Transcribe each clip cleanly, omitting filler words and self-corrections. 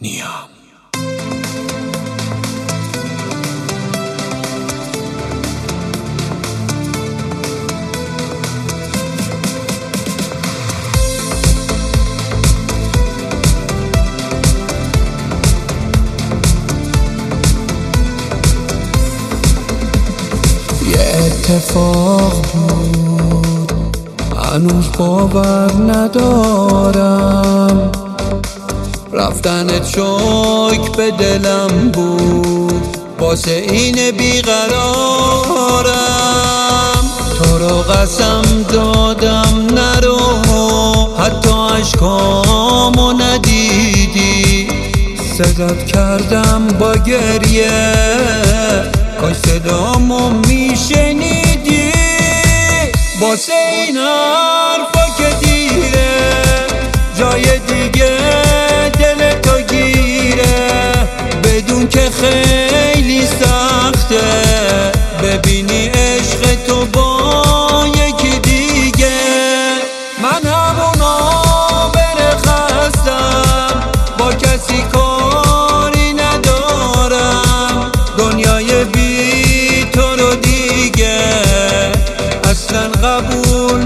نیام. یه اتفاق بود هنوز باور ندارم، رفتنت شوک به دلم بود، واسه این بیقرارم. تو رو قسم دادم نرو، حتی عشقامو ندیدی، صدات کردم با گریه، کاش صدامو میشنیدی. واسه این حرفا که دیره، جای دیگه دل تو گیره، بدون که خیلی سخته ببینی عشق تو با یکی دیگه. من همونا برخستم، با کسی کاری ندارم، دنیای بی تو رو دیگه اصلا قبول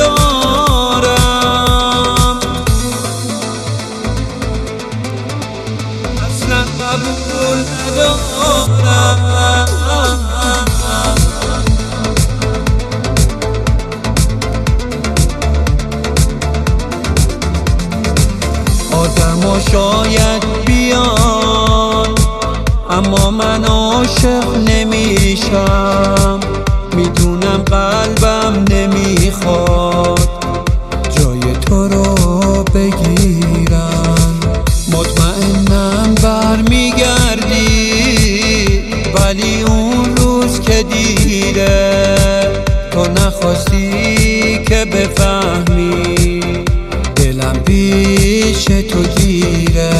ندارم، اصلا قبول ندارم. آدما شاید بیان اما من عاشق نمیشم، میدونم قلبم نمیخواد جای تو رو بگیرم. مطمئنم برمیگردی، ولی اون روز که دیره، تو نخواستی که بفهمی دلم پیش تو گیره.